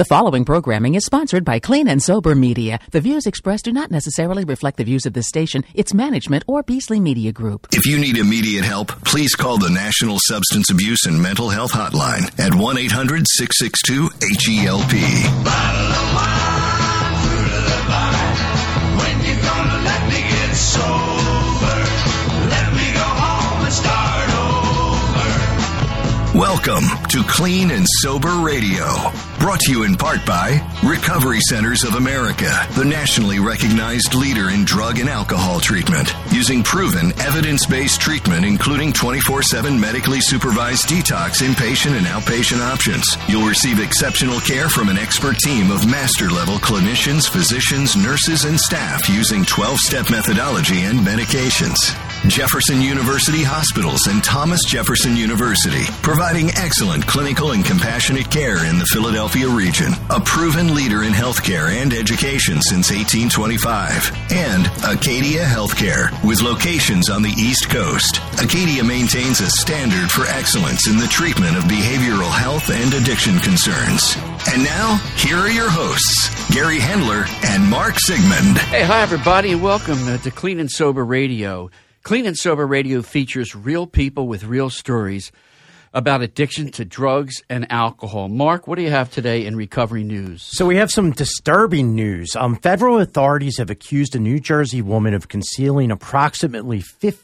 The following programming is sponsored by Clean and Sober Media. The views expressed do not necessarily reflect the views of this station, its management, or Beasley Media Group. If you need immediate help, please call the National Substance Abuse and Mental Health Hotline at 1-800-662-HELP. Bottle of wine, fruit of the vine. When you gonna let me get sober? Let me go home and start over. Welcome to Clean and Sober Radio. Brought to you in part by Recovery Centers of America, the nationally recognized leader in drug and alcohol treatment. Using proven, evidence-based treatment, including 24/7 medically supervised detox, inpatient and outpatient options. You'll receive exceptional care from an expert team of master-level clinicians, physicians, nurses, and staff using 12-step methodology and medications. Jefferson University Hospitals and Thomas Jefferson University, providing excellent clinical and compassionate care in the Philadelphia region. A proven leader in healthcare and education since 1825. And Acadia Healthcare, with locations on the East Coast. Acadia maintains a standard for excellence in the treatment of behavioral health and addiction concerns. And now, here are your hosts, Gary Hendler and Mark Sigmund. Hey, hi everybody, and welcome to Clean and Sober Radio. Clean and Sober Radio features real people with real stories about addiction to drugs and alcohol. Mark, what do you have today in recovery news? So we have some disturbing news. Federal authorities have accused a New Jersey woman of concealing approximately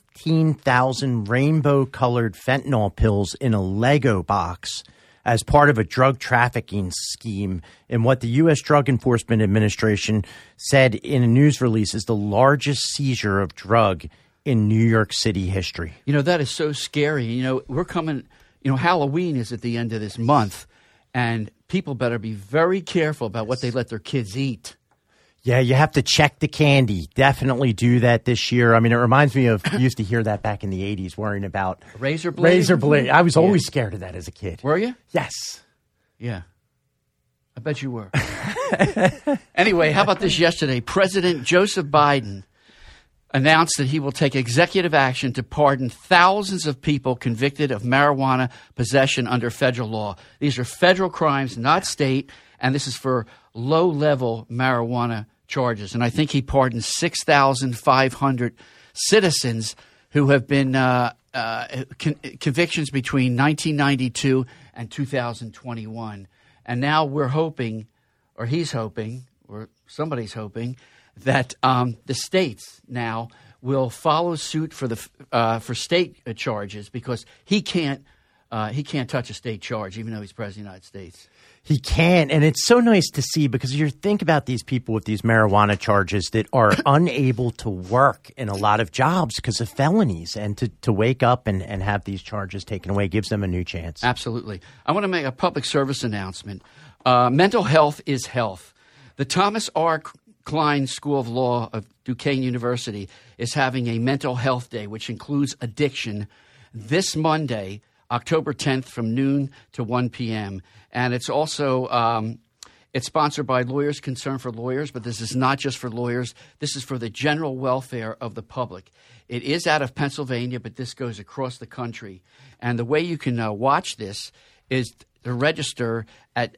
15,000 rainbow-colored fentanyl pills in a Lego box as part of a drug trafficking scheme in what the U.S. Drug Enforcement Administration said in a news release is the largest seizure of drug in New York City history. You know, that is so scary. You know, we're coming, Halloween is at the end of this month, and people better be very careful about what they let their kids eat. Yeah, you have to check the candy. Definitely do that this year. I mean, it reminds me of, you used to hear that back in the 80s, worrying about razor blade. Razor blade. I was always scared of that as a kid. Were you? Yes. Yeah. I bet you were. Anyway, how about this yesterday? President Joseph Biden announced that he will take executive action to pardon thousands of people convicted of marijuana possession under federal law. These are federal crimes, not state, and this is for low-level marijuana charges. And I think he pardoned 6,500 citizens who have been convictions between 1992 and 2021. And now we're hoping, or he's hoping, or somebody's hoping, that the states now will follow suit for state charges, because he can't touch a state charge even though he's president of the United States. He can, and it's so nice to see, because you think about these people with these marijuana charges that are unable to work in a lot of jobs because of felonies, and to wake up and have these charges taken away gives them a new chance. Absolutely. I want to make a public service announcement. Mental health is health. The Thomas R. Klein School of Law of Duquesne University is having a mental health day, which includes addiction, this Monday, October 10th from noon to 1 p.m. And it's also it's sponsored by Lawyers Concerned for Lawyers, but this is not just for lawyers. This is for the general welfare of the public. It is out of Pennsylvania, but this goes across the country. And the way you can watch this is to register at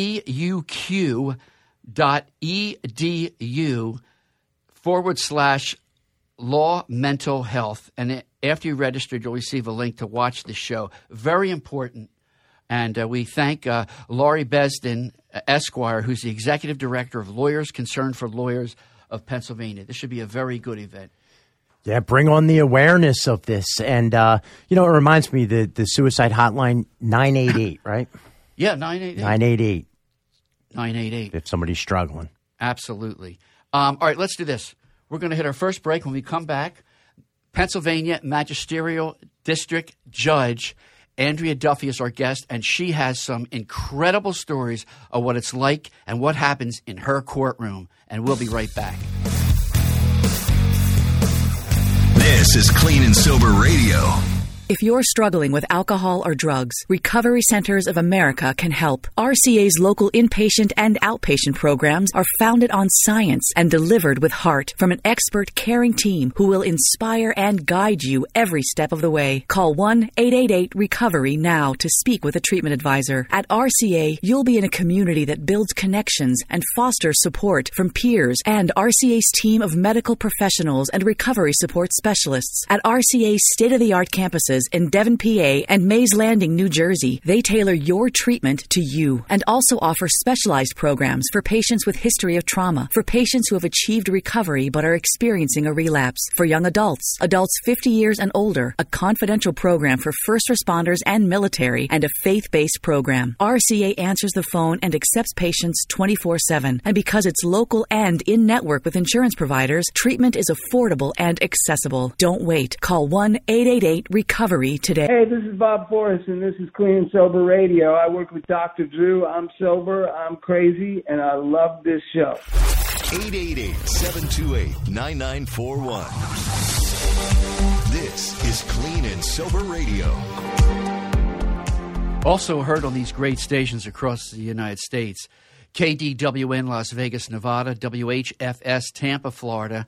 duq.edu/law mental health. And after you registered, you'll receive a link to watch the show. Very important. And we thank Laurie Besden, Esquire, who's the executive director of Lawyers Concerned for Lawyers of Pennsylvania. This should be a very good event. Yeah, bring on the awareness of this. And, it reminds me, the suicide hotline, 988, right? Yeah, 988. 988. 988. If somebody's struggling. Absolutely. All right, let's do this. We're going to hit our first break. When we come back, Pennsylvania Magisterial District Judge Andrea Duffy is our guest, and she has some incredible stories of what it's like and what happens in her courtroom. And we'll be right back. This is Clean and Sober Radio. If you're struggling with alcohol or drugs, Recovery Centers of America can help. RCA's local inpatient and outpatient programs are founded on science and delivered with heart from an expert, caring team who will inspire and guide you every step of the way. Call 1-888-RECOVERY now to speak with a treatment advisor. At RCA, you'll be in a community that builds connections and fosters support from peers and RCA's team of medical professionals and recovery support specialists. At RCA's state-of-the-art campuses in Devon, PA, and Mays Landing, New Jersey, they tailor your treatment to you and also offer specialized programs for patients with history of trauma, for patients who have achieved recovery but are experiencing a relapse, for young adults, adults 50 years and older, a confidential program for first responders and military, and a faith-based program. RCA answers the phone and accepts patients 24/7. And because it's local and in-network with insurance providers, treatment is affordable and accessible. Don't wait. Call 1-888-RECOVERY today. Hey, this is Bob Forrest, and this is Clean and Sober Radio. I work with Dr. Drew. I'm sober, I'm crazy, and I love this show. 888-728-9941. This is Clean and Sober Radio. Also heard on these great stations across the United States. KDWN Las Vegas, Nevada, WHFS Tampa, Florida,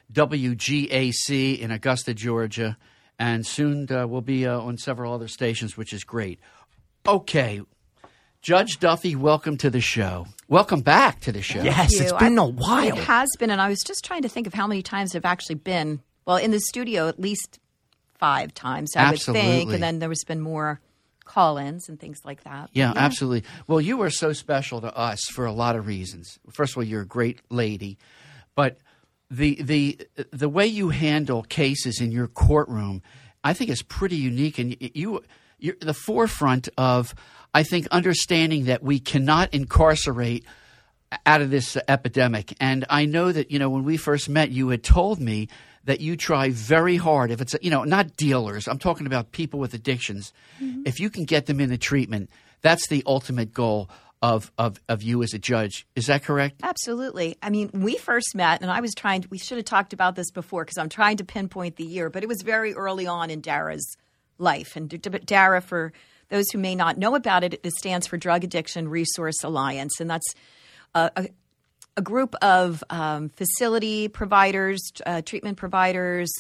WGAC in Augusta, Georgia, and soon we'll be on several other stations, which is great. Okay, Judge Duffy, welcome to the show. Welcome back to the show. Yes, it's been a while. It has been, and I was just trying to think of how many times I've actually been, well, in the studio at least 5 times, I would think, and then there has been more call-ins and things like that. Yeah, absolutely. Well, you are so special to us for a lot of reasons. First of all, you're a great lady, but the way you handle cases in your courtroom, I think, is pretty unique, and you're the forefront of, I think, understanding that we cannot incarcerate out of this epidemic. And I know that, when we first met, you had told me that you try very hard. If it's, not dealers, I'm talking about people with addictions. Mm-hmm. If you can get them into treatment, that's the ultimate goal of you as a judge. Is that correct? Absolutely. I mean, we first met, and we should have talked about this before because I'm trying to pinpoint the year, but it was very early on in Dara's life. And Dara, for those who may not know about it, it stands for Drug Addiction Resource Alliance, and that's a group of facility providers, treatment providers,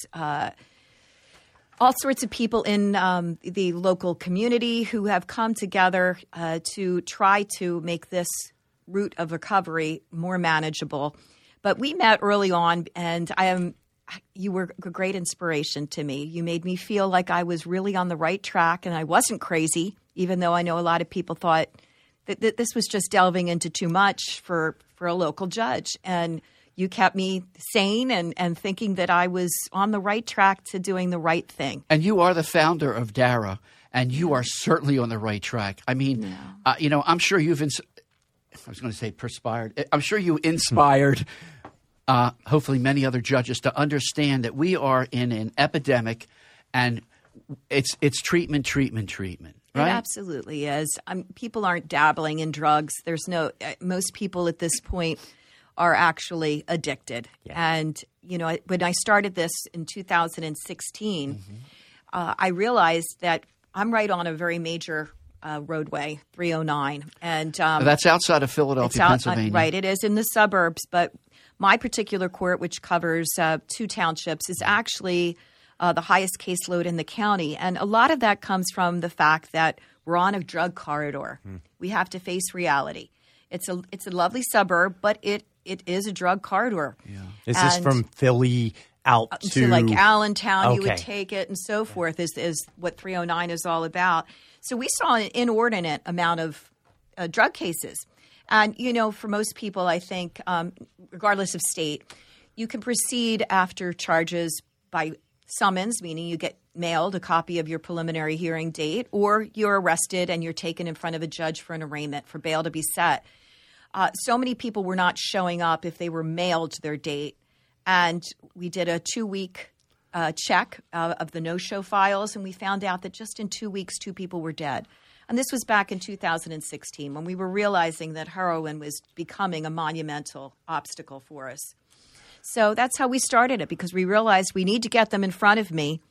all sorts of people in the local community who have come together to try to make this route of recovery more manageable. But we met early on, and you were a great inspiration to me. You made me feel like I was really on the right track, and I wasn't crazy, even though I know a lot of people thought that this was just delving into too much for a local judge. And you kept me sane and thinking that I was on the right track to doing the right thing. And you are the founder of DARA, and you are certainly on the right track. I mean, I'm sure you've perspired. I'm sure you inspired hopefully many other judges to understand that we are in an epidemic, and it's treatment, right? It absolutely is. People aren't dabbling in drugs. There's most people at this point are actually addicted. Yeah. And, when I started this in 2016, I realized that I'm right on a very major roadway, 309. And that's outside of Philadelphia, Pennsylvania. Right. It is in the suburbs. But my particular court, which covers 2 townships, is actually the highest caseload in the county. And a lot of that comes from the fact that we're on a drug corridor. We have to face reality. It's a lovely suburb, but it is a drug corridor. Yeah. Is this from Philly out to like Allentown? Okay. You would take it and so forth is what 309 is all about. So we saw an inordinate amount of drug cases. And, for most people, I think, regardless of state, you can proceed after charges by summons, meaning you get mailed a copy of your preliminary hearing date, or you're arrested and you're taken in front of a judge for an arraignment for bail to be set. So many people were not showing up if they were mailed their date. And we did a 2-week check of the no-show files, and we found out that just in 2 weeks, 2 people were dead. And this was back in 2016 when we were realizing that heroin was becoming a monumental obstacle for us. So that's how we started it, because we realized we need to get them in front of me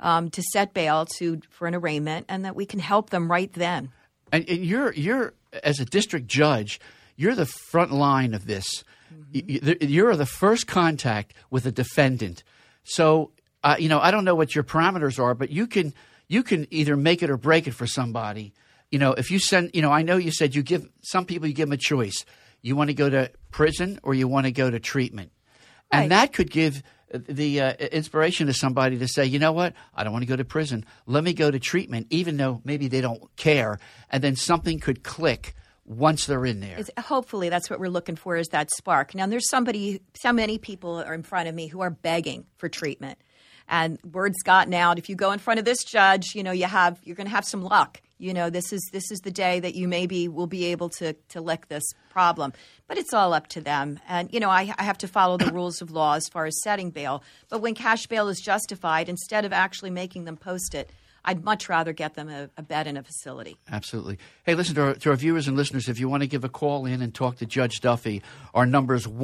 to set bail for an arraignment, and that we can help them right then. And you're as a district judge, you're the front line of this. You're the first contact with a defendant. So, I don't know what your parameters are, but you can either make it or break it for somebody. If you send, I know you said you give some people, you give them a choice. You want to go to prison or you want to go to treatment. And that could give the inspiration to somebody to say, you know what, I don't want to go to prison. Let me go to treatment, even though maybe they don't care. And then something could click once they're in there. Hopefully that's what we're looking for, is that spark. Now, there's so many people are in front of me who are begging for treatment. And word's gotten out, if you go in front of this judge, you're going to have some luck. This is the day that you maybe will be able to lick this problem. But it's all up to them. And, I have to follow the rules of law as far as setting bail. But when cash bail is justified, instead of actually making them post it, I'd much rather get them a bed in a facility. Absolutely. Hey, listen, to our viewers and listeners, if you want to give a call in and talk to Judge Duffy, our number is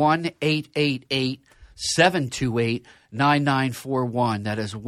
1-888-728-9941. That is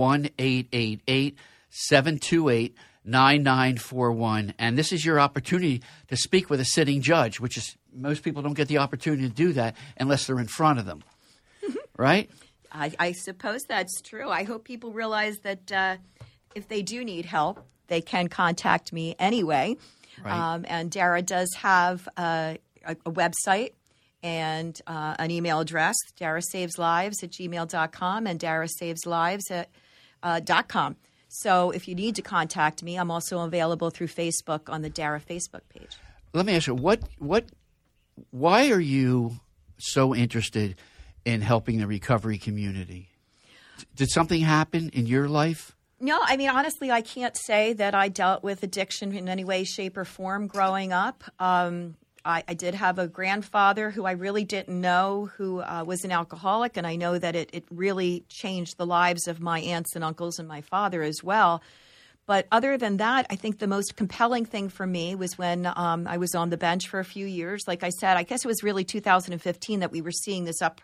1-888-728-9941. And this is your opportunity to speak with a sitting judge, which is most people don't get the opportunity to do that unless they're in front of them. Right? I suppose that's true. I hope people realize that if they do need help, they can contact me anyway. Right. And Dara does have a website and an email address, darasaveslives@gmail.com and darasaveslives.com. So if you need to contact me, I'm also available through Facebook on the Dara Facebook page. Let me ask you, why are you so interested in helping the recovery community? Did something happen in your life? No, I mean, honestly, I can't say that I dealt with addiction in any way, shape, or form growing up. I did have a grandfather who I really didn't know who was an alcoholic, and I know that it really changed the lives of my aunts and uncles and my father as well. But other than that, I think the most compelling thing for me was when I was on the bench for a few years. Like I said, I guess it was really 2015 that we were seeing this up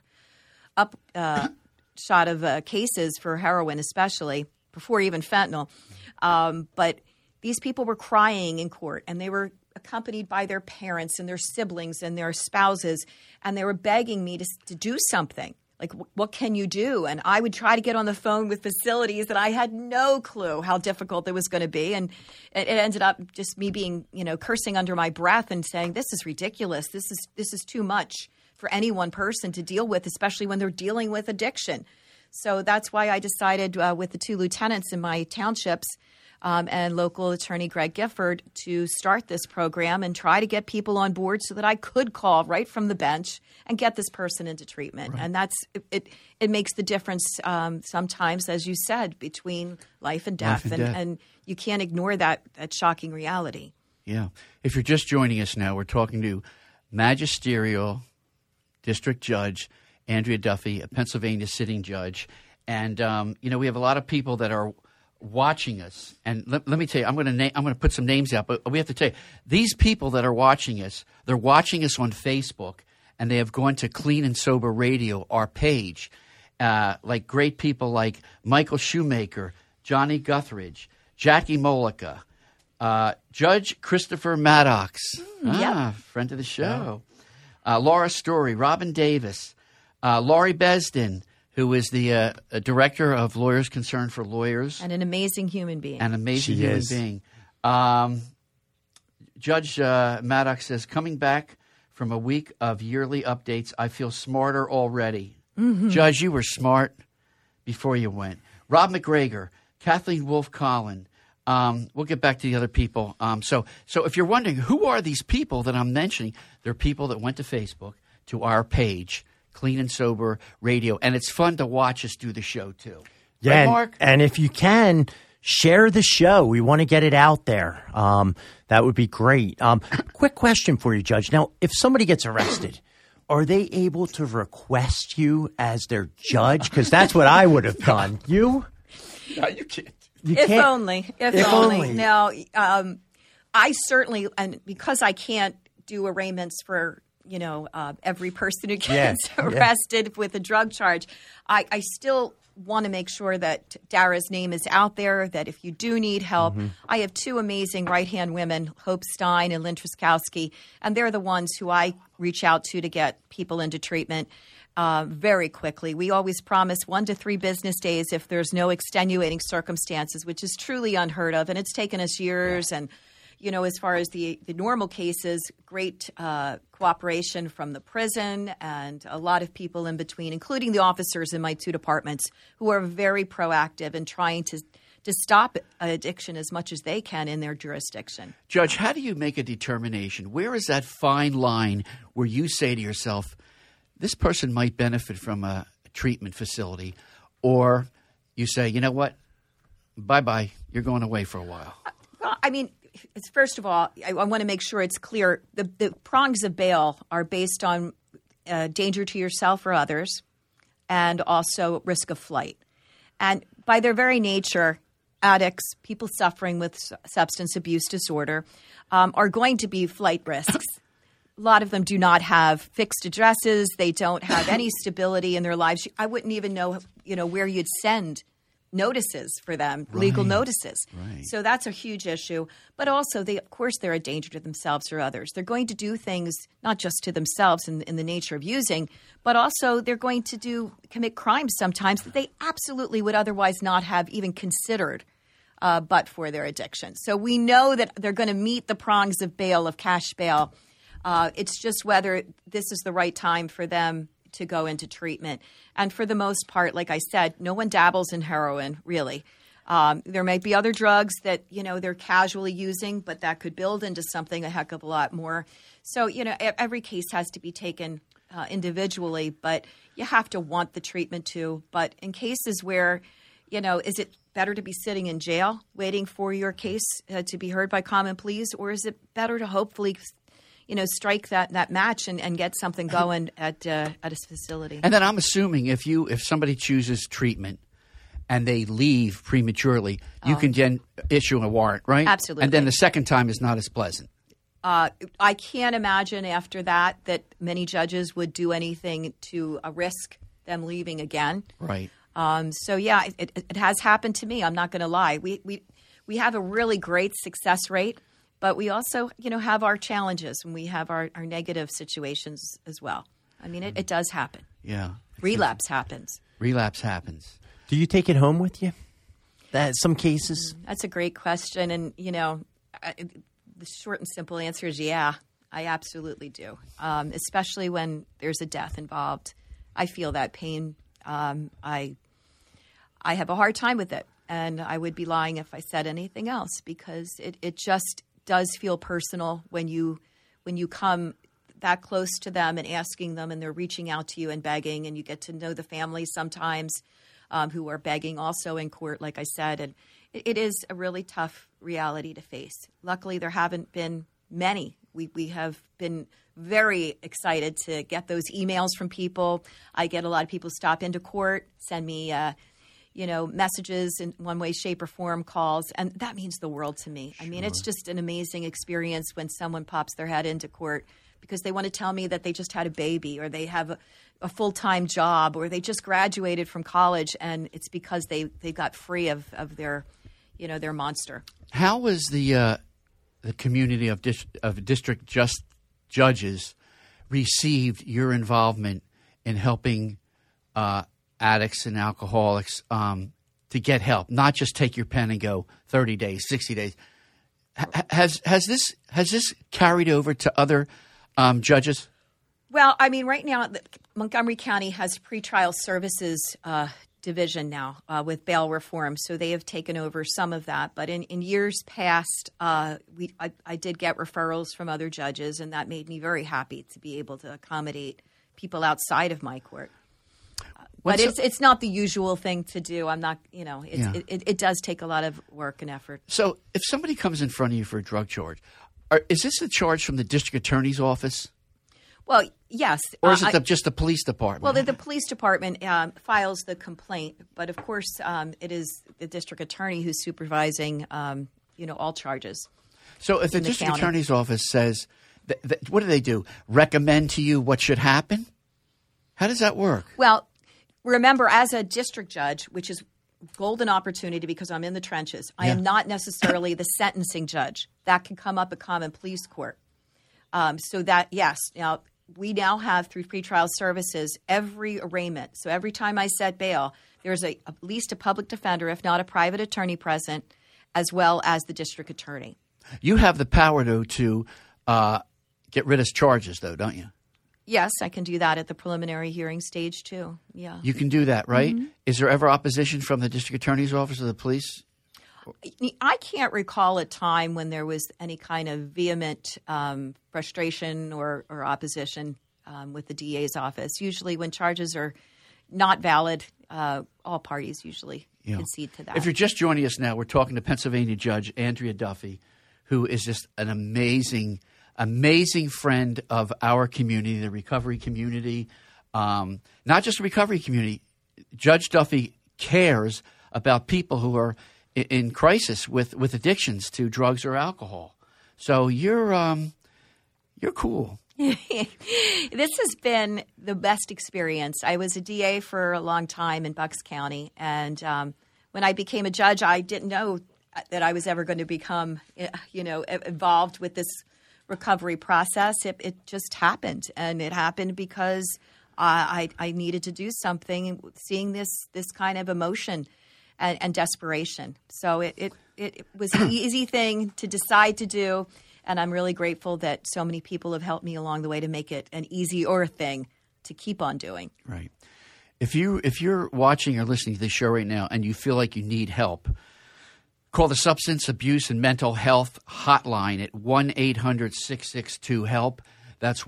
shot of cases for heroin especially, before even fentanyl. But these people were crying in court, and they were accompanied by their parents and their siblings and their spouses, and they were begging me to do something. Like, what can you do? And I would try to get on the phone with facilities that I had no clue how difficult it was going to be. And it ended up just me being, cursing under my breath and saying, this is ridiculous. This is too much for any one person to deal with, especially when they're dealing with addiction. So that's why I decided with the two lieutenants in my townships and local attorney Greg Gifford to start this program and try to get people on board so that I could call right from the bench and get this person into treatment. Right. And that's it makes the difference sometimes, as you said, between life and death. And you can't ignore that shocking reality. Yeah. If you're just joining us now, we're talking to Magisterial District Judge Andrea Duffy, a Pennsylvania sitting judge. And, we have a lot of people that are watching us. And let me tell you, I'm going to put some names out, but we have to tell you, these people that are watching us, they're watching us on Facebook, and they have gone to Clean and Sober Radio, our page, like great people like Michael Shoemaker, Johnny Guthridge, Jackie Mollica, Judge Christopher Maddox, friend of the show, Laura Story, Robin Davis, Laurie Besden, who is the director of Lawyers Concerned for Lawyers. And an amazing human being. Judge Maddox says, coming back from a week of yearly updates, I feel smarter already. Mm-hmm. Judge, you were smart before you went. Rob McGregor, Kathleen Wolf-Collin. We'll get back to the other people. So if you're wondering, who are these people that I'm mentioning? They're people that went to Facebook, to our page, Clean and Sober Radio. And it's fun to watch us do the show, too. Yeah, right, Mark? And if you can, share the show. We want to get it out there. That would be great. Quick question for you, Judge. Now, if somebody gets arrested, are they able to request you as their judge? Because that's what I would have done. You? No, you can't. If only. No, I certainly, and because I can't do arraignments for every person who gets arrested with a drug charge. I still want to make sure that Dara's name is out there, that if you do need help, I have two amazing right-hand women, Hope Stein and Lynn Truskowski, and they're the ones who I reach out to get people into treatment very quickly. We always promise 1 to 3 business days if there's no extenuating circumstances, which is truly unheard of, and it's taken us years. And as far as the normal cases, great cooperation from the prison and a lot of people in between, including the officers in my 2 departments who are very proactive in trying to stop addiction as much as they can in their jurisdiction. Judge, how do you make a determination? Where is that fine line where you say to yourself, this person might benefit from a treatment facility, or you say, you know what, bye-bye, you're going away for a while? Well, I mean, first of all, I want to make sure it's clear. The prongs of bail are based on danger to yourself or others and also risk of flight. And by their very nature, addicts, people suffering with substance abuse disorder, are going to be flight risks. A lot of them do not have fixed addresses. They don't have any stability in their lives. I wouldn't even know, where you'd send notices for them, legal notices. Right. So that's a huge issue. But also, of course, they're a danger to themselves or others. They're going to do things not just to themselves in the nature of using, but also they're going to commit crimes sometimes that they absolutely would otherwise not have even considered but for their addiction. So we know that they're going to meet the prongs of bail, of cash bail. It's just whether this is the right time for them to go into treatment. And for the most part, like I said, no one dabbles in heroin, really. There might be other drugs that, they're casually using, but that could build into something a heck of a lot more. So, every case has to be taken individually, but you have to want the treatment too. But in cases where, is it better to be sitting in jail waiting for your case to be heard by common pleas, or is it better to hopefully strike that match and get something going at a facility? And then I'm assuming if somebody chooses treatment and they leave prematurely, you can then issue a warrant, right? Absolutely. And then the second time is not as pleasant. I can't imagine after that many judges would do anything to risk them leaving again. Right. So yeah, it has happened to me. I'm not going to lie. We have a really great success rate. But we also, have our challenges, and we have our negative situations as well. I mean, it does happen. Yeah. Relapse happens. Relapse happens. Do you take it home with you? Some cases? That's a great question. And, the short and simple answer is yeah, I absolutely do, especially when there's a death involved. I feel that pain. I have a hard time with it, and I would be lying if I said anything else because it just does feel personal when you come that close to them and asking them, and they're reaching out to you and begging, and you get to know the families sometimes who are begging also in court, like I said. And it is a really tough reality to face. Luckily, there haven't been many. We have been very excited to get those emails from people. I get a lot of people stop into court, send me messages in one way, shape, or form, calls, and that means the world to me. Sure. I mean, it's just an amazing experience when someone pops their head into court because they want to tell me that they just had a baby or they have a full-time job or they just graduated from college, and it's because they got free of their monster. How was the community of district judges received your involvement in helping addicts and alcoholics to get help, not just take your pen and go 30 days, 60 days. Has this carried over to other judges? Well, I mean, right now, Montgomery County has pretrial services division now with bail reform, so they have taken over some of that. But in years past, I did get referrals from other judges, and that made me very happy to be able to accommodate people outside of my court. But it's not the usual thing to do. I'm not, it does take a lot of work and effort. So if somebody comes in front of you for a drug charge, is this a charge from the district attorney's office? Well, yes. Or is it just the police department? Well, the police department files the complaint, but of course it is the district attorney who's supervising, all charges. So if the district attorney's office says what do they do? Recommend to you what should happen? How does that work? Well, remember, as a district judge, which is golden opportunity because I'm in the trenches, I am not necessarily the sentencing judge. That can come up at common pleas court. So that, yes, now we now have through pretrial services every arraignment. So every time I set bail, there's at least a public defender, if not a private attorney present, as well as the district attorney. You have the power, though, to get rid of charges, though, don't you? Yes, I can do that at the preliminary hearing stage, too. Yeah. You can do that, right? Mm-hmm. Is there ever opposition from the district attorney's office or the police? I can't recall a time when there was any kind of vehement frustration or opposition with the DA's office. Usually when charges are not valid, all parties usually concede to that. If you're just joining us now, we're talking to Pennsylvania Judge Andrea Duffy, who is just an amazing friend of our community, the recovery community. Not just the recovery community. Judge Duffy cares about people who are in crisis with addictions to drugs or alcohol. So you're cool. This has been the best experience. I was a DA for a long time in Bucks County, and when I became a judge, I didn't know that I was ever going to become, involved with this recovery process. It just happened, and it happened because I needed to do something, seeing this kind of emotion and desperation. So it was an easy thing to decide to do, and I'm really grateful that so many people have helped me along the way to make it an easier thing to keep on doing. Right. If you're watching or listening to this show right now and you feel like you need help, call the Substance Abuse and Mental Health Hotline at 1-800-662-HELP. That's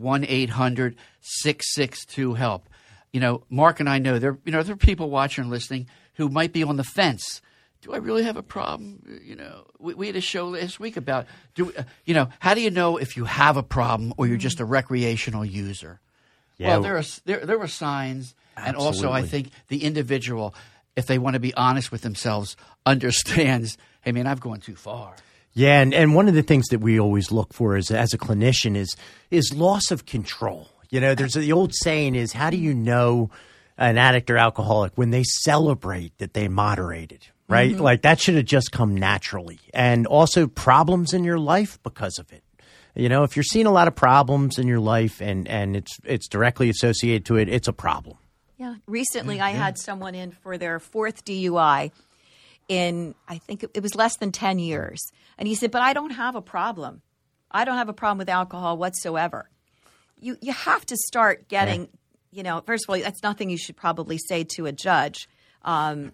1-800-662-HELP. Mark and I know there are people watching and listening who might be on the fence. Do I really have a problem? We had a show last week about how do you know if you have a problem or you're just a recreational user? Yeah. Well, there were signs, absolutely. And also I think the individual, if they want to be honest with themselves, understands, hey man, I've gone too far. Yeah, and one of the things that we always look for as a clinician is loss of control. There's the old saying is, how do you know an addict or alcoholic when they celebrate that they moderated, right? Mm-hmm. Like that should have just come naturally. And also problems in your life because of it. If you're seeing a lot of problems in your life and it's directly associated to it, it's a problem. Yeah. Recently I had someone in for their fourth DUI in, I think it was less than 10 years. And he said, but I don't have a problem. I don't have a problem with alcohol whatsoever. You have to start getting, first of all, that's nothing you should probably say to a judge. And,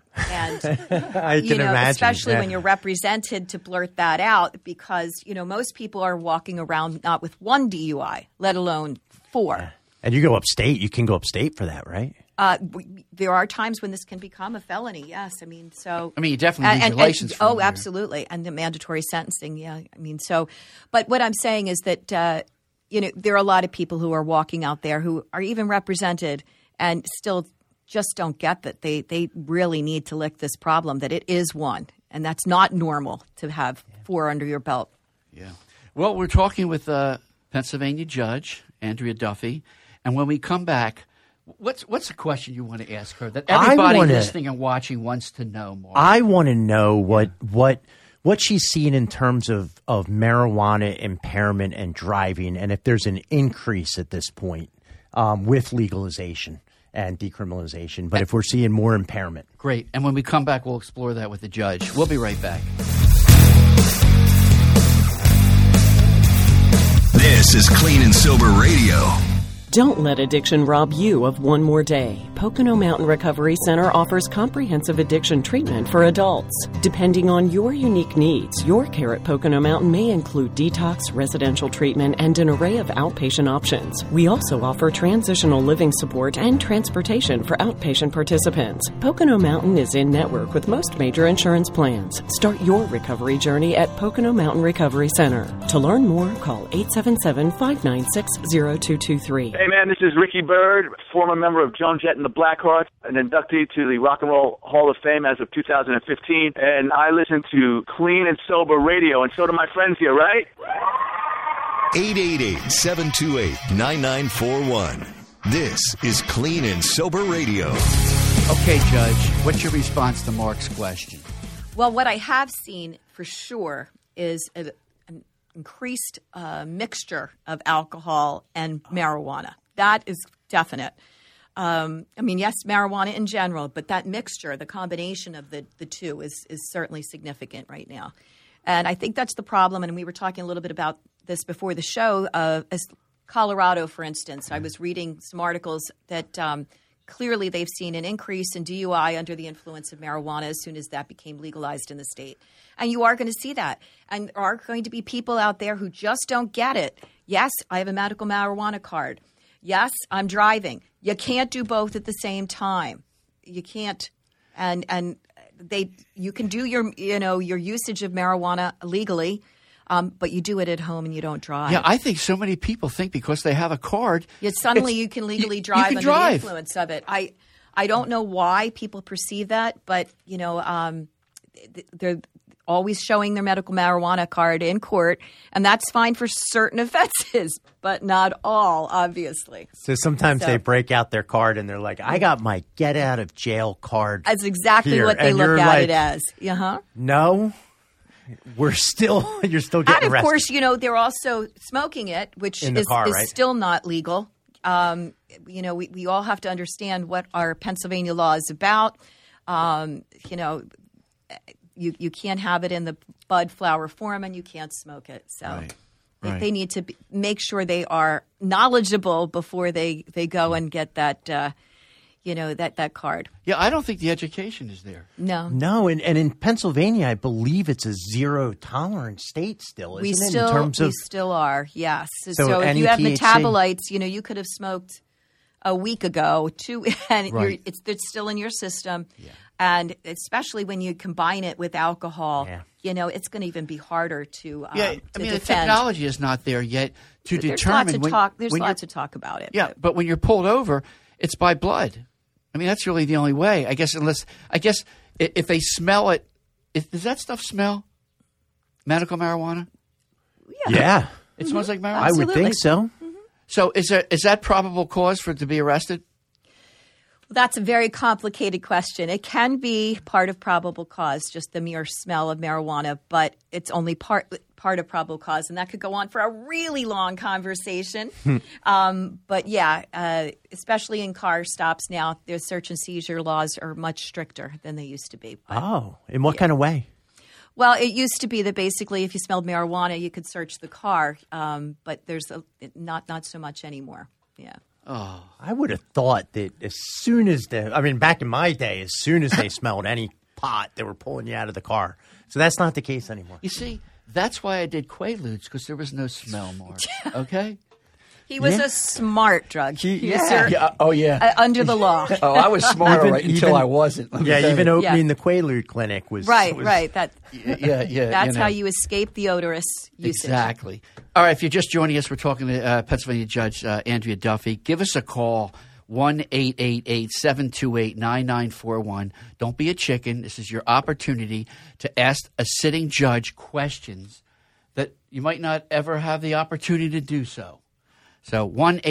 I can imagine. Especially when you're represented to blurt that out because, most people are walking around not with one DUI, let alone 4. Yeah. And you go upstate. You can go upstate for that, right? There are times when this can become a felony, yes. You definitely need your license. Oh, absolutely. And the mandatory sentencing, yeah. But what I'm saying is that, there are a lot of people who are walking out there who are even represented and still just don't get that they really need to lick this problem, that it is one. And that's not normal to have 4 under your belt. Yeah. Well, we're talking with Pennsylvania Judge Andrea Duffy. And when we come back, what's the question you want to ask her that everybody listening and watching wants to know more? I want to know what she's seen in terms of marijuana impairment and driving, and if there's an increase at this point with legalization and decriminalization, but if we're seeing more impairment. Great. And when we come back, we'll explore that with the judge. We'll be right back. This is Clean and Sober Radio. Don't let addiction rob you of one more day. Pocono Mountain Recovery Center offers comprehensive addiction treatment for adults. Depending on your unique needs, your care at Pocono Mountain may include detox, residential treatment, and an array of outpatient options. We also offer transitional living support and transportation for outpatient participants. Pocono Mountain is in network with most major insurance plans. Start your recovery journey at Pocono Mountain Recovery Center. To learn more, call 877-596-0223. Hey man, this is Ricky Byrd, former member of Joan Jett and the Blackhearts, an inductee to the Rock and Roll Hall of Fame as of 2015, and I listen to Clean and Sober Radio, and so do my friends here, right? 888-728-9941. This is Clean and Sober Radio. Okay, Judge, what's your response to Mark's question? Well, what I have seen for sure is an increased mixture of alcohol and marijuana. That is definite. Yes, marijuana in general, but that mixture, the combination of the two is certainly significant right now. And I think that's the problem. And we were talking a little bit about this before the show. As Colorado, for instance, I was reading some articles that clearly they've seen an increase in DUI under the influence of marijuana as soon as that became legalized in the state. And you are going to see that. And there are going to be people out there who just don't get it. Yes, I have a medical marijuana card. Yes, I'm driving. You can't do both at the same time. You can't. And you can do your usage of marijuana legally, but you do it at home and you don't drive. Yeah, I think so many people think because they have a card, yet suddenly you can legally drive under the influence of it. I don't know why people perceive that, but they're always showing their medical marijuana card in court, and that's fine for certain offenses, but not all, obviously. So sometimes they break out their card and they're like, I got my get out of jail card. That's exactly here. what they and look at like, it as. Uh-huh. No, you're still getting arrested. And of arrested. course, they're also smoking it, which is right? Still not legal. We all have to understand what our Pennsylvania law is about. You can't have it in the bud flower form, and you can't smoke it. So they need to make sure they are knowledgeable before they go and get that that card. Yeah, I don't think the education is there. No, and in Pennsylvania, I believe it's a zero tolerance state still, isn't it? In terms of we still are, yes. So if you have THC? metabolites, you could have smoked a week ago, and it's still in your system. Yeah. And especially when you combine it with alcohol, it's going to even be harder to the defend. technology is not there yet to determine. There's lots of talk about it. Yeah, but when you're pulled over, it's by blood. I mean, that's really the only way, I guess. If they smell it, does that stuff smell? Medical marijuana? Yeah. It smells like marijuana? I would think so. Mm-hmm. So is that probable cause for it to be arrested? Well, that's a very complicated question. It can be part of probable cause, just the mere smell of marijuana, but it's only part of probable cause, and that could go on for a really long conversation. But especially in car stops now, their search and seizure laws are much stricter than they used to be. But, in what kind of way? Well, it used to be that basically if you smelled marijuana, you could search the car, but there's not so much anymore. Yeah. Oh, I would have thought that as soon as back in my day, as soon as they smelled any pot, they were pulling you out of the car. So that's not the case anymore. You see, that's why I did Quaaludes, because there was no smell, Mark. Okay? He was a smart drug user. Oh, yeah. Under the law. Oh, I was smarter until I wasn't. Even opening the Quaalude clinic was... Right. That's how you escape the odorous usage. Exactly. All right, if you're just joining us, we're talking to Pennsylvania Judge Andrea Duffy. Give us a call, 1-888-728-9941. Don't be a chicken. This is your opportunity to ask a sitting judge questions that you might not ever have the opportunity to do so. So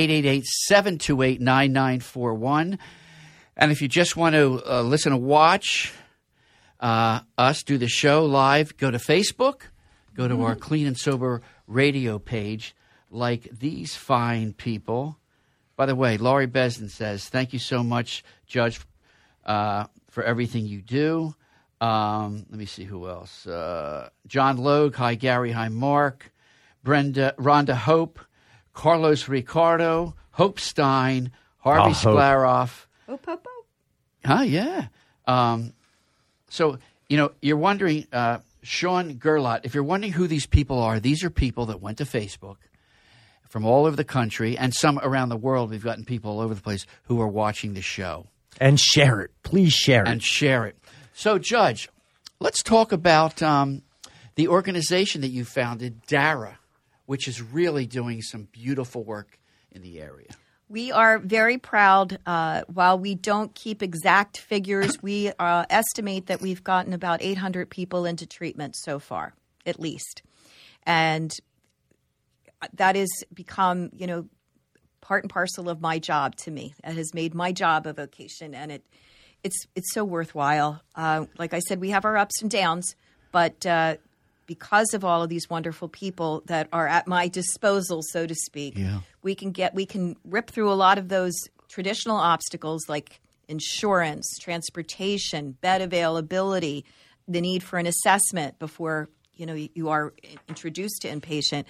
1-888-728-9941. And if you just want to listen and watch us do the show live, go to Facebook, go to our Clean and Sober radio page, like these fine people. By the way, Laurie Besden says, thank you so much, Judge, for everything you do. Let me see who else. John Logue, hi, Gary, hi, Mark. Rhonda Hope. Carlos Ricardo, Hope Stein, Harvey Sklaroff. Hope. Yeah. So, you're wondering, Sean Gerlot, if you're wondering who these people are, these are people that went to Facebook from all over the country and some around the world. We've gotten people all over the place who are watching the show. And share it. Please share it. And share it. So, Judge, let's talk about the organization that you founded, DARA, which is really doing some beautiful work in the area. We are very proud. While we don't keep exact figures, we estimate that we've gotten about 800 people into treatment so far, at least. And that has become, part and parcel of my job to me. It has made my job a vocation, and it's so worthwhile. Like I said, we have our ups and downs, but because of all of these wonderful people that are at my disposal, so to speak, we can rip through a lot of those traditional obstacles like insurance, transportation, bed availability, the need for an assessment before you are introduced to inpatient.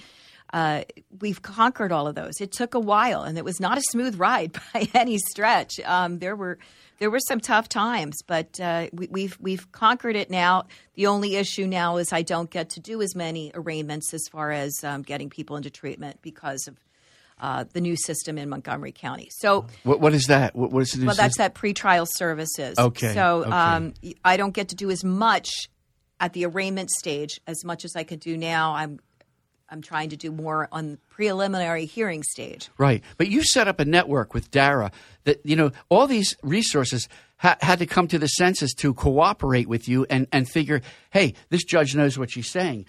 We've conquered all of those. It took a while, and it was not a smooth ride by any stretch. There were some tough times, but we've conquered it now. The only issue now is I don't get to do as many arraignments as far as getting people into treatment because of the new system in Montgomery County. So what is that? What is the new system? That's that pretrial services. Okay. So I don't get to do as much at the arraignment stage as much as I could do now. I'm trying to do more on the preliminary hearing stage. Right. But you set up a network with DARA that, all these resources had to come to the census to cooperate with you and figure, hey, this judge knows what she's saying.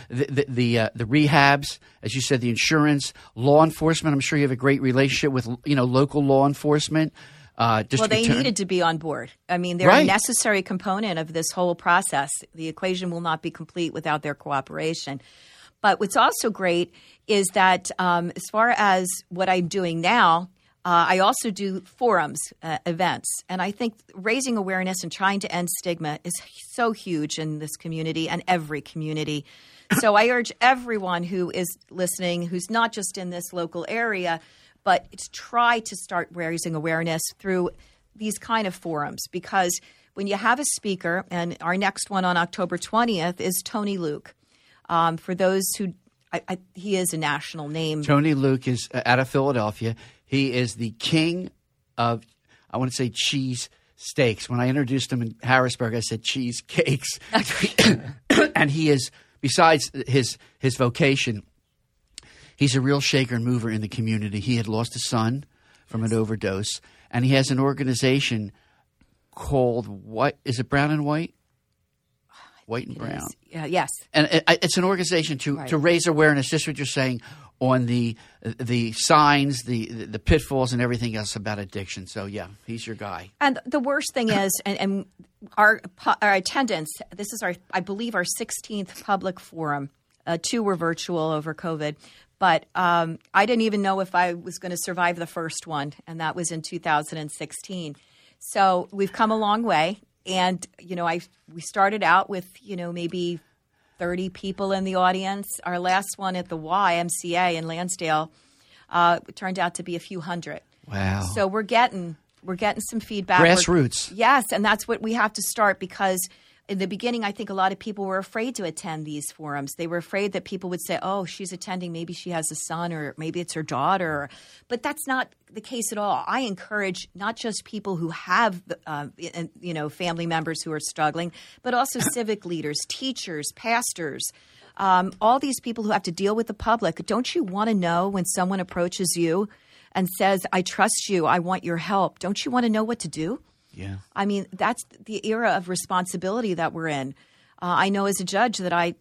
The rehabs, as you said, the insurance, law enforcement. I'm sure you have a great relationship with, local law enforcement. They needed to be on board. I mean, they're a necessary component of this whole process. The equation will not be complete without their cooperation. But what's also great is that as far as what I'm doing now, I also do forums, events. And I think raising awareness and trying to end stigma is so huge in this community and every community. So I urge everyone who is listening, who's not just in this local area, but try to start raising awareness through these kind of forums. Because when you have a speaker, and our next one on October 20th is Tony Luke. For those who he is a national name. Tony Luke is out of Philadelphia. He is the king of, I want to say, cheese steaks. When I introduced him in Harrisburg, I said cheese cakes. And he is, besides his vocation, he's a real shaker and mover in the community. He had lost a son from an overdose, and he has an organization called is it Brown and White? White and Brown. Yes. And it's an organization to raise awareness, just what you're saying, on the signs, the pitfalls, and everything else about addiction. So, yeah, he's your guy. And the worst thing is, and our attendance, this is, I believe, our 16th public forum. 2 were virtual over COVID. But I didn't even know if I was going to survive the first one, and that was in 2016. So we've come a long way. And, we started out with, maybe 30 people in the audience. Our last one at the YMCA in Lansdale turned out to be a few hundred. Wow. So we're getting some feedback. Grassroots. Yes, and that's what we have to start, because in the beginning, I think a lot of people were afraid to attend these forums. They were afraid that people would say, oh, she's attending, maybe she has a son, or maybe it's her daughter. But that's not the case at all. I encourage not just people who have, family members who are struggling, but also civic leaders, teachers, pastors, all these people who have to deal with the public. Don't you want to know when someone approaches you and says, I trust you, I want your help? Don't you want to know what to do? Yeah. I mean, that's the era of responsibility that we're in. I know as a judge that I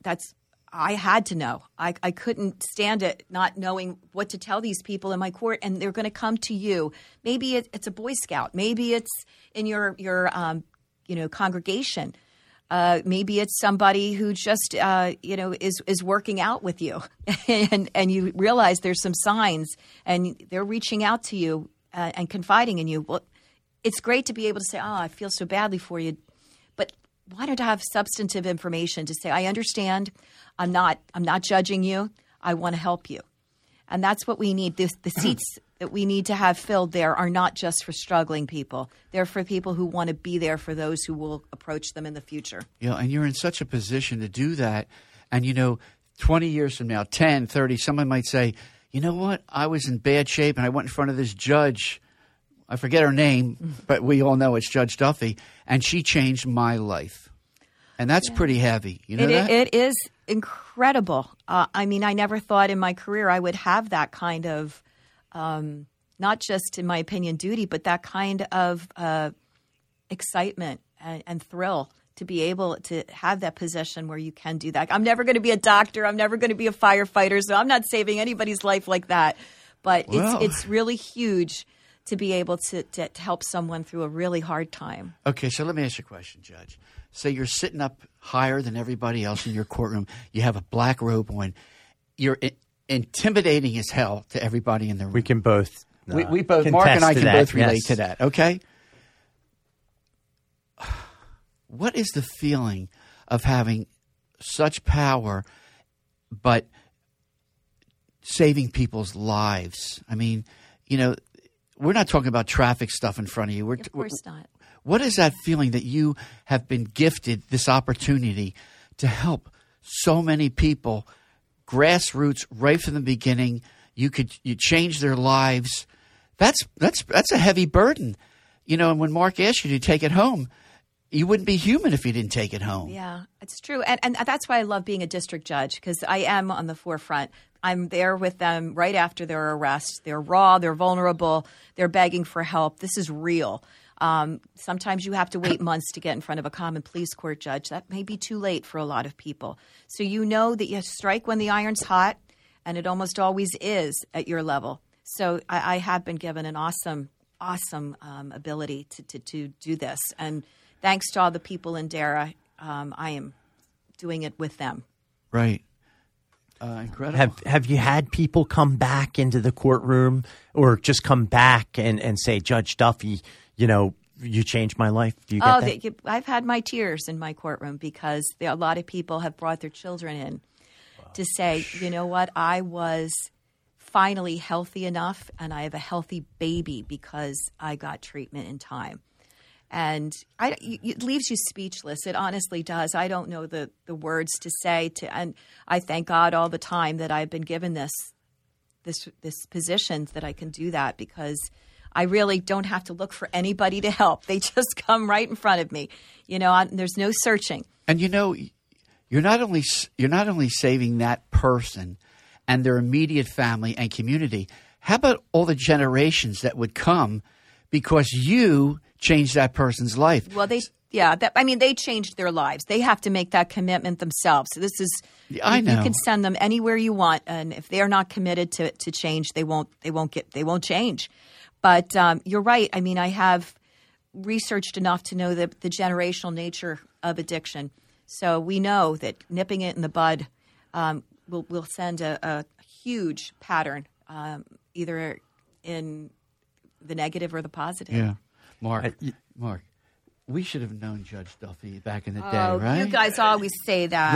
had to know. I couldn't stand it not knowing what to tell these people in my court, and they're going to come to you. Maybe it's a Boy Scout. Maybe it's in your congregation. Maybe it's somebody who just is working out with you, and you realize there's some signs, and they're reaching out to you and confiding in you. Well, it's great to be able to say, oh, I feel so badly for you. But why don't I have substantive information to say, I understand, I'm not judging you, I want to help you. And that's what we need. The seats that we need to have filled there are not just for struggling people. They're for people who want to be there for those who will approach them in the future. Yeah, and you're in such a position to do that. And, 20 years from now, 10, 30, someone might say, you know what, I was in bad shape and I went in front of this judge. I forget her name, but we all know it's Judge Duffy, and she changed my life. And that's pretty heavy. You know that? It is incredible. I never thought in my career I would have that kind of, not just in my opinion, duty, but that kind of excitement and thrill to be able to have that position where you can do that. I'm never going to be a doctor. I'm never going to be a firefighter. So I'm not saving anybody's life like that. But it's really huge to be able to help someone through a really hard time. Okay, so let me ask you a question, Judge. Say you're sitting up higher than everybody else in your courtroom. You have a black robe on. You're intimidating as hell to everybody in the room. We can both. We both, Mark and I, can both relate to that. Okay. What is the feeling of having such power, but saving people's lives? I mean, we're not talking about traffic stuff in front of you. Of course not. What is that feeling that you have been gifted this opportunity to help so many people, grassroots, right from the beginning? You change their lives. That's a heavy burden, And when Mark asked you to take it home, you wouldn't be human if you didn't take it home. Yeah, it's true. And that's why I love being a district judge, because I am on the forefront. I'm there with them right after their arrest. They're raw. They're vulnerable. They're begging for help. This is real. Sometimes you have to wait months to get in front of a common police court judge. That may be too late for a lot of people. So you know that you strike when the iron's hot, and it almost always is at your level. So I have been given an awesome ability to do this. And thanks to all the people in DARA, I am doing it with them. Right. Incredible. Have you had people come back into the courtroom or just come back and say, Judge Duffy, you changed my life? Do you get that? I've had my tears in my courtroom because a lot of people have brought their children in to say, you know what, I was finally healthy enough and I have a healthy baby because I got treatment in time. And it leaves you speechless. It honestly does. I don't know the words to say and I thank God all the time that I've been given this position that I can do that, because I really don't have to look for anybody to help. They just come right in front of me. There's no searching. And you're not only saving that person and their immediate family and community. How about all the generations that would come because you changed that person's life? Well, they changed their lives. They have to make that commitment themselves. So this is, I know. You can send them anywhere you want, and if they're not committed to change, they won't change. But you're right. I mean, I have researched enough to know the generational nature of addiction. So we know that nipping it in the bud will send a huge pattern, either in the negative or the positive. Yeah. Mark, we should have known Judge Duffy back in the day, right? You guys always say that.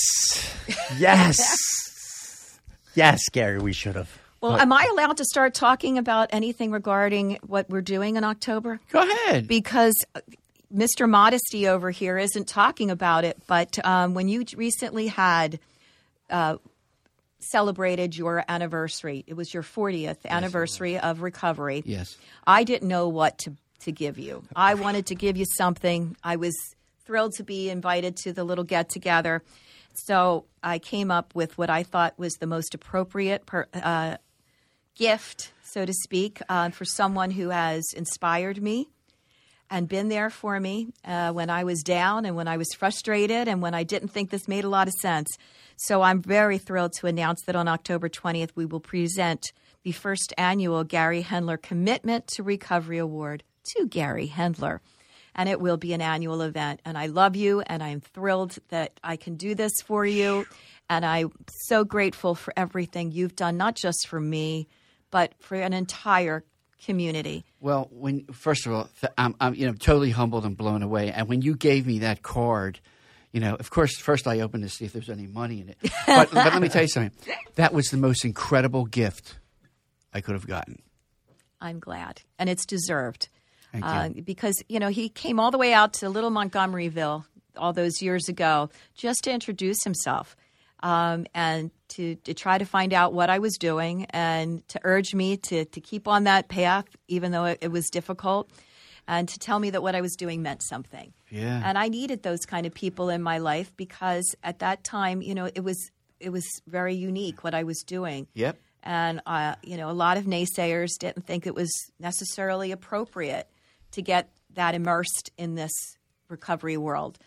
Yes, Gary, we should have. Well, am I allowed to start talking about anything regarding what we're doing in October? Go ahead. Because Mr. Modesty over here isn't talking about it, but when you recently had celebrated your anniversary, it was your 40th anniversary of recovery. Yes. I didn't know what to give you. I wanted to give you something. I was thrilled to be invited to the little get-together. So I came up with what I thought was the most appropriate gift, so to speak, for someone who has inspired me and been there for me when I was down and when I was frustrated and when I didn't think this made a lot of sense. So I'm very thrilled to announce that on October 20th, we will present the first annual Gary Hendler Commitment to Recovery Award to Gary Hendler. And it will be an annual event. And I love you, and I'm thrilled that I can do this for you. And I'm so grateful for everything you've done, not just for me, but for an entire community. Well, first of all, I'm totally humbled and blown away. And when you gave me that card, of course, first I opened to see if there's any money in it. But let me tell you something. That was the most incredible gift I could have gotten. I'm glad. And it's deserved. Thank you. Because, he came all the way out to Little Montgomeryville all those years ago just to introduce himself and to try to find out what I was doing and to urge me to keep on that path, even though it was difficult, and to tell me that what I was doing meant something. Yeah. And I needed those kind of people in my life because at that time, it was very unique what I was doing. Yep. And, a lot of naysayers didn't think it was necessarily appropriate to get that immersed in this recovery world.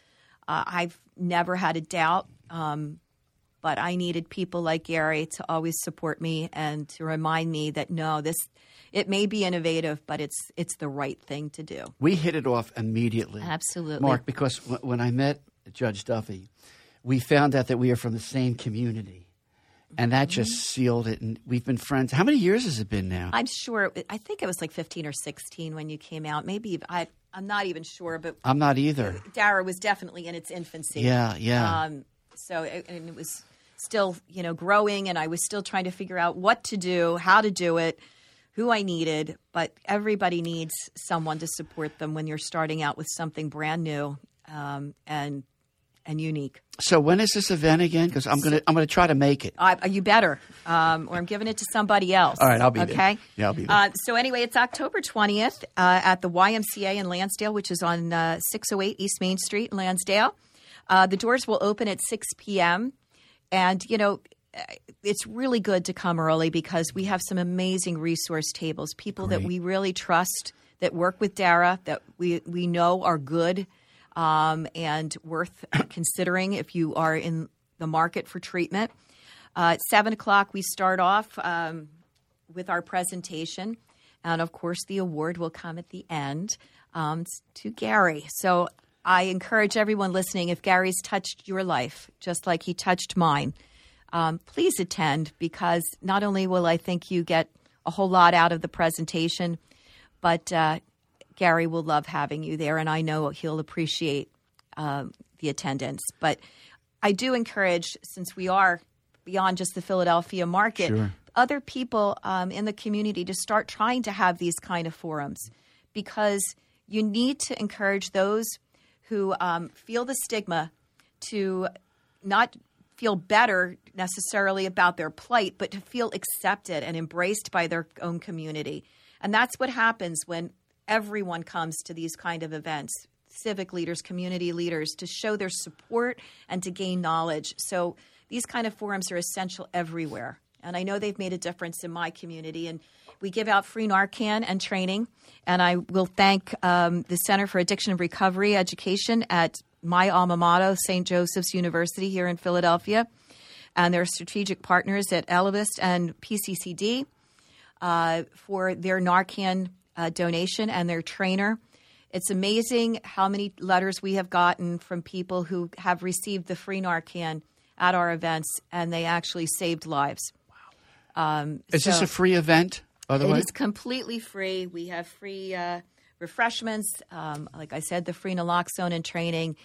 I've never had a doubt, but I needed people like Gary to always support me and to remind me that no, it may be innovative, but it's the right thing to do. We hit it off immediately. Absolutely. Mark, because when I met Judge Duffy, we found out that we are from the same community. And that just sealed it. And we've been friends. How many years has it been now? I'm sure. I think it was like 15 or 16 when you came out. Maybe I'm not even sure. But I'm not either. Dara was definitely in its infancy. Yeah. So it was still, growing, and I was still trying to figure out what to do, how to do it, who I needed. But everybody needs someone to support them when you're starting out with something brand new and unique. So when is this event again? Because I'm gonna try to make it. You better, or I'm giving it to somebody else. All right, I'll be there. Okay. Yeah, I'll be there. So anyway, it's October 20th at the YMCA in Lansdale, which is on 608 East Main Street in Lansdale. The doors will open at 6 p.m. And it's really good to come early because we have some amazing resource tables, people that we really trust, that work with Dara, that we know are good. And worth considering if you are in the market for treatment. At 7 o'clock, we start off with our presentation. And, of course, the award will come at the end to Gary. So I encourage everyone listening, if Gary's touched your life, just like he touched mine, please attend because not only will I think you get a whole lot out of the presentation, but Gary will love having you there, and I know he'll appreciate the attendance. But I do encourage, since we are beyond just the Philadelphia market, other people in the community to start trying to have these kind of forums because you need to encourage those who feel the stigma to not feel better necessarily about their plight, but to feel accepted and embraced by their own community. And that's what happens when everyone comes to these kind of events, civic leaders, community leaders, to show their support and to gain knowledge. So these kind of forums are essential everywhere. And I know they've made a difference in my community. And we give out free Narcan and training. And I will thank the Center for Addiction and Recovery Education at my alma mater, St. Joseph's University here in Philadelphia. And their strategic partners at Elevist and PCCD for their Narcan donation and their trainer. It's amazing how many letters we have gotten from people who have received the free Narcan at our events, and they actually saved lives. Wow. Is this a free event, by the way? It is completely free. We have free refreshments, like I said, the free naloxone and training.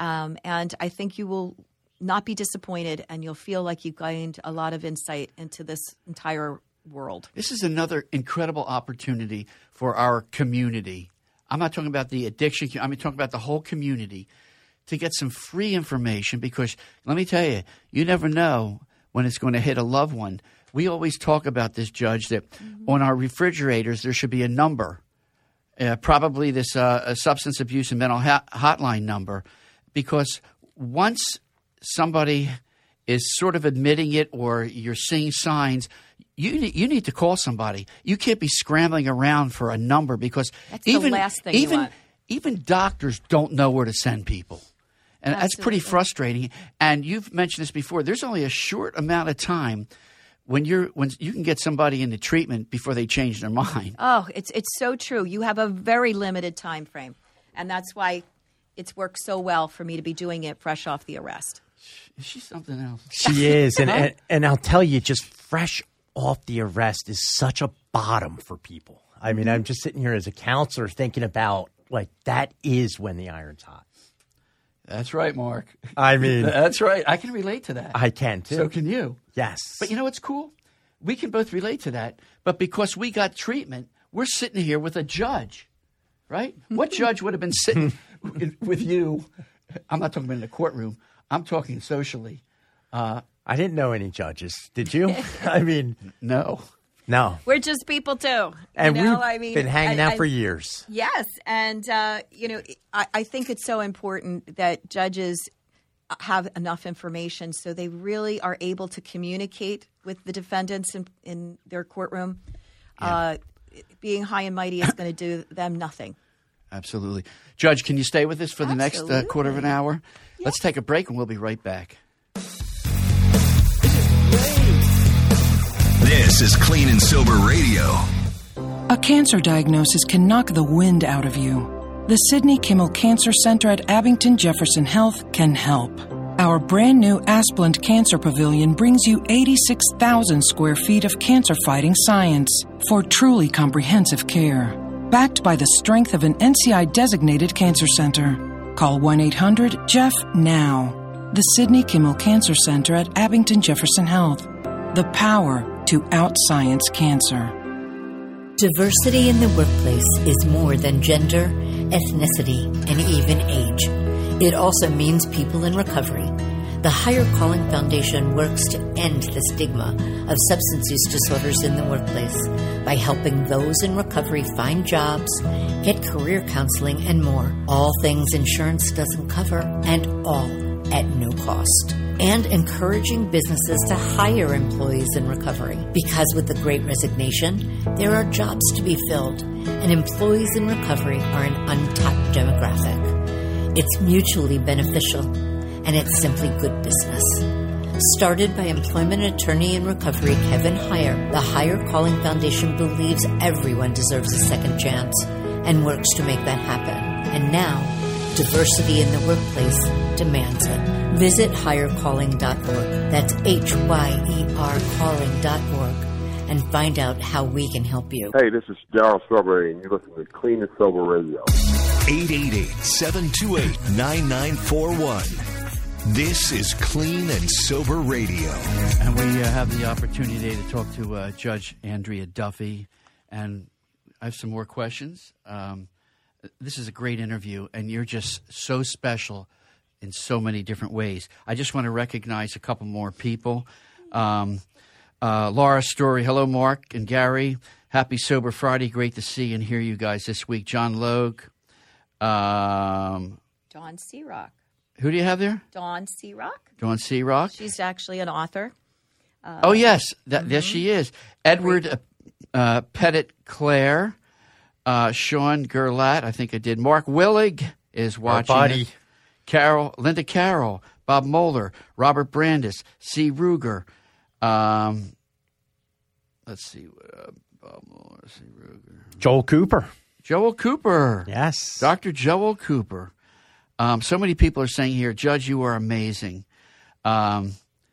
And I think you will not be disappointed, and you'll feel like you've gained a lot of insight into this entire world. This is another incredible opportunity for our community. I'm not talking about the addiction. I'm talking about the whole community to get some free information because let me tell you, you never know when it's going to hit a loved one. We always talk about this, Judge, that on our refrigerators there should be a number, probably this substance abuse and mental hotline number, because once somebody is sort of admitting it or you're seeing signs, you need to call somebody. You can't be scrambling around for a number because that's the last thing you want. Even doctors don't know where to send people. And Absolutely. That's pretty frustrating. And you've mentioned this before. There's only a short amount of time when you can get somebody into treatment before they change their mind. Oh, it's so true. You have a very limited time frame. And that's why it's worked so well for me to be doing it fresh off the arrest. Is she something else? She is. And I'll tell you, just fresh off the arrest is such a bottom for people. I mean, I'm just sitting here as a counselor thinking about, like, that is when the iron's hot. That's right, Mark. I mean, that's right. I can relate to that. I can, too. So can you. Yes. But you know what's cool? We can both relate to that. But because we got treatment, we're sitting here with a judge, right? What judge would have been sitting with you? I'm not talking about in the courtroom. I'm talking socially. I didn't know any judges. Did you? I mean, no. We're just people too. And we've been hanging out for years. Yes. And, I think it's so important that judges have enough information so they really are able to communicate with the defendants in their courtroom. Yeah. Being high and mighty is going to do them nothing. Absolutely. Judge, can you stay with us for the next quarter of an hour? Yes. Let's take a break, and we'll be right back. This is Clean and Sober Radio. A cancer diagnosis can knock the wind out of you. The Sidney Kimmel Cancer Center at Abington Jefferson Health can help. Our brand new Asplund Cancer Pavilion brings you 86,000 square feet of cancer-fighting science for truly comprehensive care. Backed by the strength of an NCI-designated cancer center. Call 1-800-JEFF now. The Sidney Kimmel Cancer Center at Abington Jefferson Health. The power to out-science cancer. Diversity in the workplace is more than gender, ethnicity, and even age. It also means people in recovery. The Higher Calling Foundation works to end the stigma of substance use disorders in the workplace by helping those in recovery find jobs, get career counseling, and more. All things insurance doesn't cover, and all at no cost. And encouraging businesses to hire employees in recovery. Because with the Great Resignation, there are jobs to be filled, and employees in recovery are an untapped demographic. It's mutually beneficial, and it's simply good business. Started by employment attorney in recovery Kevin Heyer, the Higher Calling Foundation believes everyone deserves a second chance and works to make that happen. And now, diversity in the workplace demands it. Visit highercalling.org. That's HYER calling.org. And find out how we can help you. Hey, this is Darryl Strawberry, and you're listening to Clean and Sober Radio. 888-728-9941. This is Clean and Sober Radio. And we have the opportunity to talk to Judge Andrea Duffy. And I have some more questions. This is a great interview, and you're just so special in so many different ways. I just want to recognize a couple more people. Laura Story. Hello, Mark and Gary. Happy Sober Friday. Great to see and hear you guys this week. John Logue. Dawn Searock. Who do you have there? Dawn Searock. Dawn Searock. She's actually an author. Oh, yes. Yes, she is. Edward Pettit Clare. Sean Gerlat, I think I did. Mark Willig is watching. Our buddy. Linda Carroll, Bob Moeller, Robert Brandis, C. Ruger. Let's see. Bob Moeller, C. Ruger. Joel Cooper. Joel Cooper. Yes. Dr. Joel Cooper. So many people are saying here, Judge, you are amazing. Let's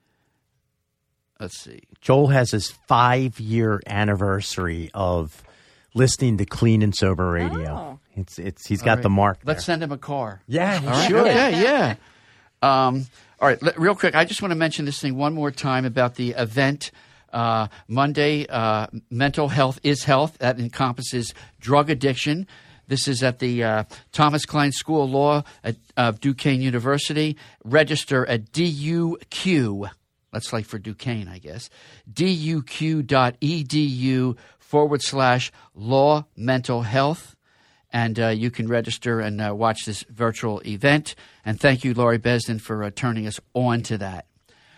see. Joel has his 5-year anniversary of listening to Clean and Sober Radio. He's got the mark there. Let's send him a car. Yeah, all right. sure. Yeah. All right, real quick, I just want to mention this thing one more time about the event Monday, Mental Health is Health. That encompasses drug addiction. This is at the Thomas Klein School of Law at Duquesne University. Register at DUQ. That's like for Duquesne, I guess. DUQ.edu/law mental health. And you can register and watch this virtual event. And thank you, Laurie Besden, for turning us on to that.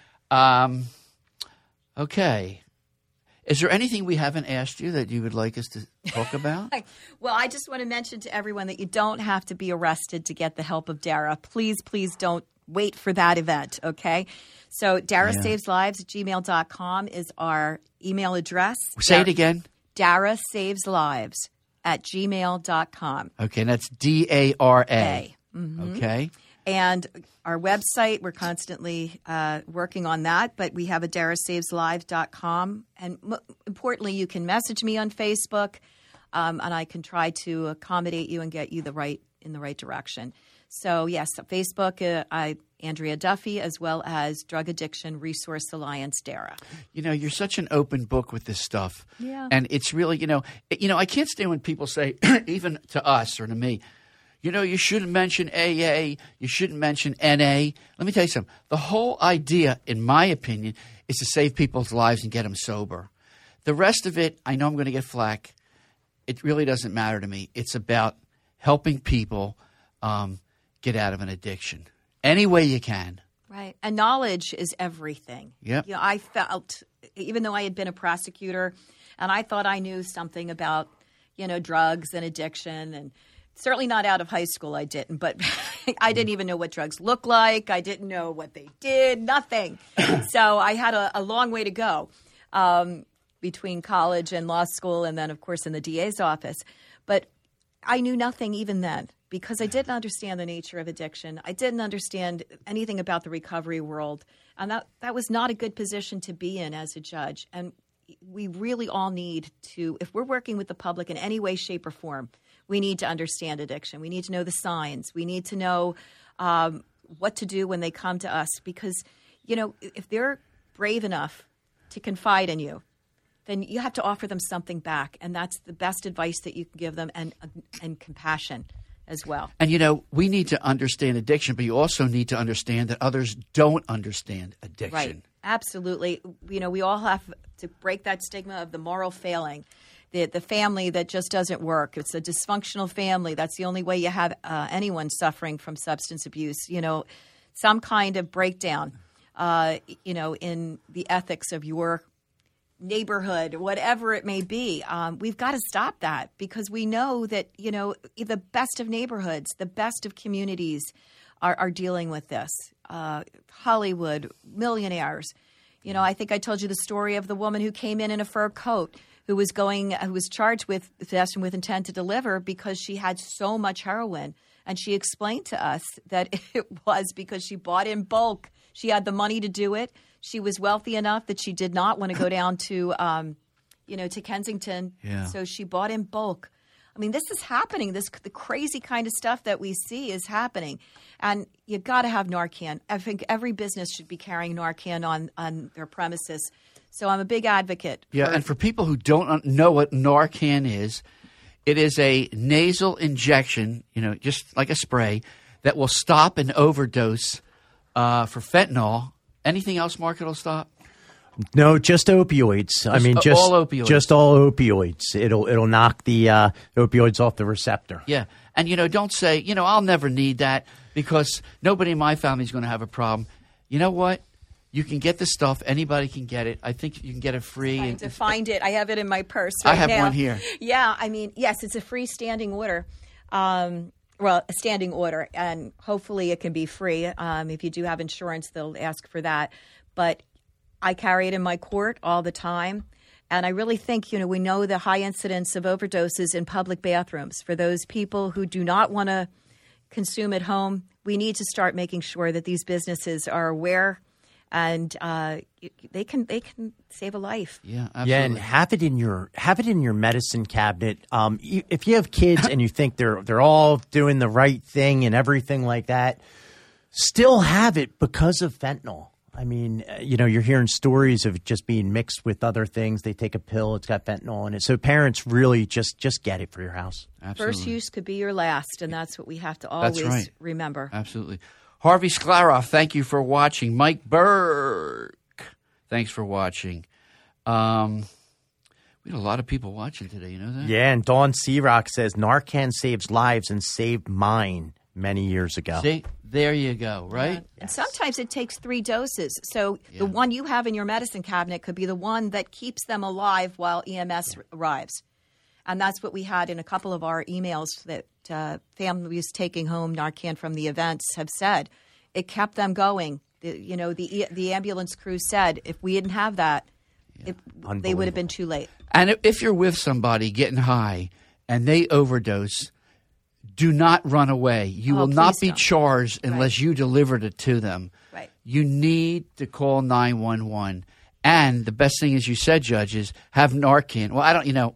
Okay. Is there anything we haven't asked you that you would like us to talk about? Well, I just want to mention to everyone that you don't have to be arrested to get the help of Dara. Please don't wait for that event, okay? So darasaveslives@gmail.com is our email address. Say it again. darasaveslives@gmail.com. Okay, and that's DARA. Mm-hmm. Okay. And our website, we're constantly working on that, but we have a darasaveslives.com. And importantly, you can message me on Facebook, and I can try to accommodate you and get you in the right direction. So, yes, Facebook, Andrea Duffy, as well as Drug Addiction Resource Alliance, DARA. You know, you're such an open book with this stuff. Yeah. And it's really, I can't stand when people say, even to us or to me, you shouldn't mention AA, you shouldn't mention NA. Let me tell you something. The whole idea, in my opinion, is to save people's lives and get them sober. The rest of it, I know I'm going to get flack. It really doesn't matter to me. It's about helping people get out of an addiction any way you can. Right. And knowledge is everything. Yep. I felt, even though I had been a prosecutor and I thought I knew something about, drugs and addiction and Certainly not out of high school, I didn't, but I didn't even know what drugs look like. I didn't know what they did, nothing. So I had a long way to go between college and law school and then, of course, in the DA's office. But I knew nothing even then because I didn't understand the nature of addiction. I didn't understand anything about the recovery world. And that was not a good position to be in as a judge. And we really all need to, if we're working with the public in any way, shape, or form, we need to understand addiction. We need to know the signs. We need to know what to do when they come to us because, if they're brave enough to confide in you, then you have to offer them something back. And that's the best advice that you can give them and compassion as well. And, we need to understand addiction, but you also need to understand that others don't understand addiction. Right. Absolutely. We all have to break that stigma of the moral failing. The family that just doesn't work. It's a dysfunctional family. That's the only way you have anyone suffering from substance abuse. Some kind of breakdown, in the ethics of your neighborhood, whatever it may be. We've got to stop that because we know that, the best of neighborhoods, the best of communities are dealing with this. Hollywood, millionaires. I think I told you the story of the woman who came in a fur coat who was charged with possession with intent to deliver because she had so much heroin. And she explained to us that it was because she bought in bulk. She had the money to do it. She was wealthy enough that she did not want to go down to, to Kensington. Yeah. So she bought in bulk. I mean, this is happening. The crazy kind of stuff that we see is happening. And you got to have Narcan. I think every business should be carrying Narcan on their premises. So I'm a big advocate. Yeah, and for people who don't know what Narcan is, it is a nasal injection, just like a spray, that will stop an overdose for fentanyl. Anything else, Mark, it'll stop? No, just opioids. Just all opioids. Just all opioids. It'll knock the opioids off the receptor. Yeah, and don't say, I'll never need that because nobody in my family is going to have a problem. You know what? You can get this stuff. Anybody can get it. I think you can get it free. Trying to find it. I have it in my purse right now. I have one here. Yeah, yes, it's a free standing order. A standing order, and hopefully it can be free. If you do have insurance, they'll ask for that. But I carry it in my court all the time. And I really think, we know the high incidence of overdoses in public bathrooms. For those people who do not want to consume at home, we need to start making sure that these businesses are aware and they can save a life. Yeah, absolutely. Yeah, and have it in your medicine cabinet. If you have kids and you think they're all doing the right thing and everything like that, still have it because of fentanyl. You're hearing stories of it just being mixed with other things. They take a pill, it's got fentanyl in it. So parents really just get it for your house. Absolutely. First use could be your last, and that's what we have to always remember. Absolutely. Harvey Sklaroff, thank you for watching. Mike Burke, thanks for watching. We had a lot of people watching today, you know that? Yeah, and Dawn Searock says, Narcan saves lives and saved mine many years ago. See, there you go, right? Yeah. And sometimes it takes 3 doses. So the one you have in your medicine cabinet could be the one that keeps them alive while EMS arrives. And that's what we had in a couple of our emails that families taking home Narcan from the events have said. It kept them going. The ambulance crew said if we didn't have that, they would have been too late. And if you're with somebody getting high and they overdose, do not run away. You will not be charged unless you delivered it to them. Right. You need to call 911. And the best thing, as you said, Judge, is have Narcan. Well, I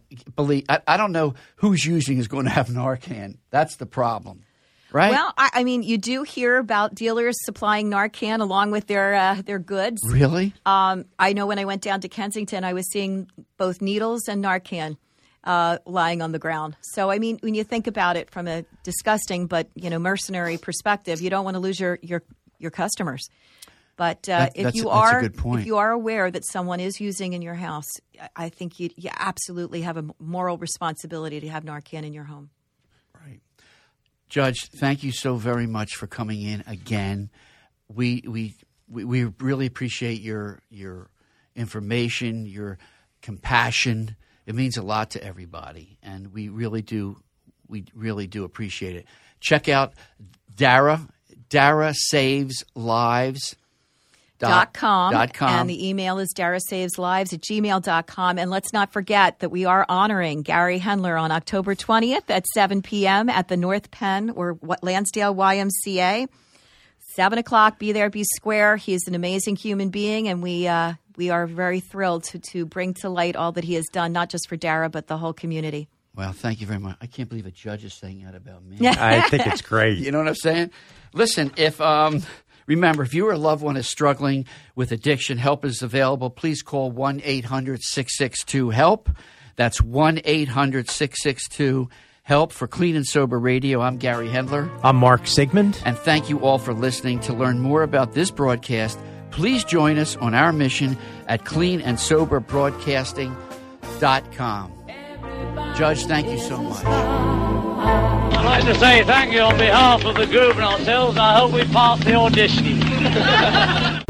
don't know who's using is going to have Narcan. That's the problem, right? Well, you do hear about dealers supplying Narcan along with their goods. Really? I know when I went down to Kensington, I was seeing both needles and Narcan lying on the ground. So, when you think about it from a disgusting but mercenary perspective, you don't want to lose your customers. But if you are aware that someone is using in your house, I think you absolutely have a moral responsibility to have Narcan in your home. Right. Judge, thank you so very much for coming in again. We really appreciate your information, your compassion. It means a lot to everybody, and we really do we really do appreciate it. Check out Dara Saves Lives. .com. And the email is darasaveslives@gmail.com. And let's not forget that we are honoring Gary Hendler on October 20th at 7 p.m. at the North Penn or Lansdale YMCA. 7 o'clock, be there, be square. He is an amazing human being, and we are very thrilled to bring to light all that he has done, not just for Dara, but the whole community. Well, thank you very much. I can't believe a judge is saying that about me. I think it's great. You know what I'm saying? Listen, remember, if you or a loved one is struggling with addiction, help is available. Please call 1-800-662-HELP. That's 1-800-662-HELP. For Clean and Sober Radio, I'm Gary Hendler. I'm Mark Sigmund. And thank you all for listening. To learn more about this broadcast, please join us on our mission at cleanandsoberbroadcasting.com. Judge, thank you so much. I'd like to say thank you on behalf of the group and ourselves. I hope we pass the auditioning.